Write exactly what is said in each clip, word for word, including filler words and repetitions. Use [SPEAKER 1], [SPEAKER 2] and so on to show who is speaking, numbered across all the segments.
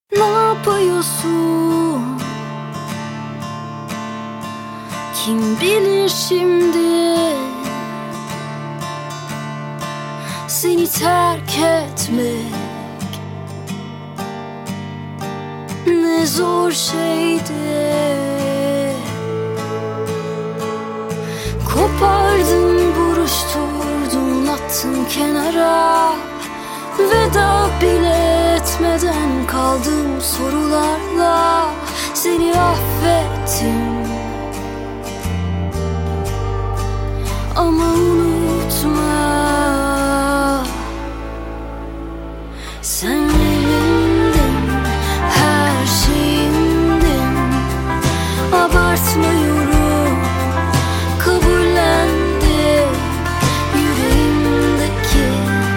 [SPEAKER 1] Ne yapıyorsun? Kim bilir şimdi? Seni terk etmek ne zor şeydi. Kopardın, buruşturdun, attın kenara. Veda bile etmeden kaldım sorularla. Seni affettim ama unutma, sen elimdin, her şeyimdin. Abartmıyorum, kabullendim. Yüreğimdeki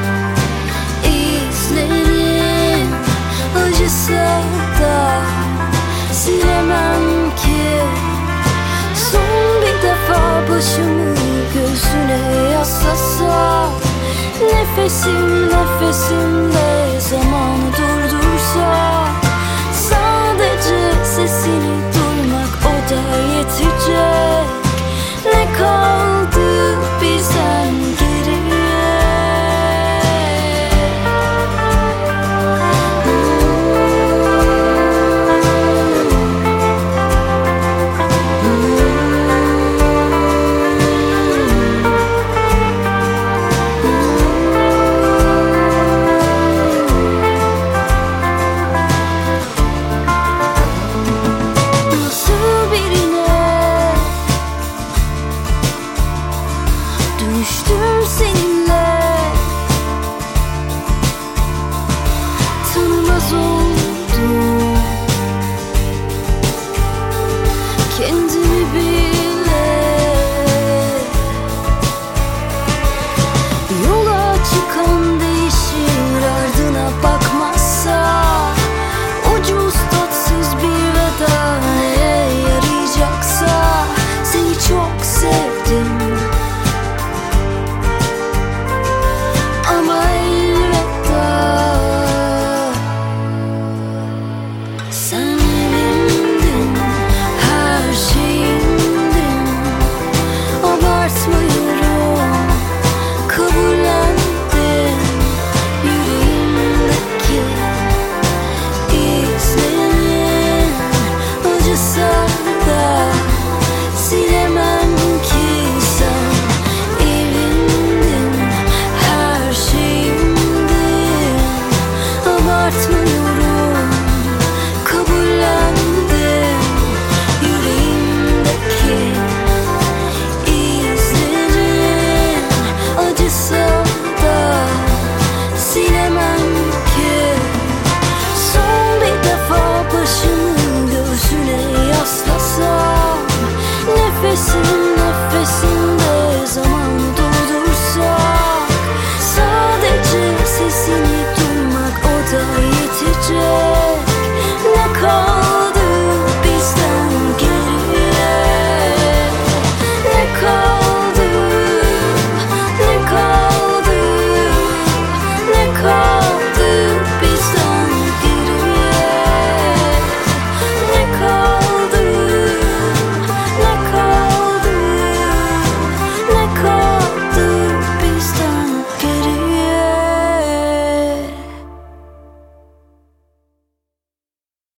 [SPEAKER 1] izlerin acısa da silemem ki. Son bir defa başımı gözüne yaslasa, nefesim nefesimde zamanı dur.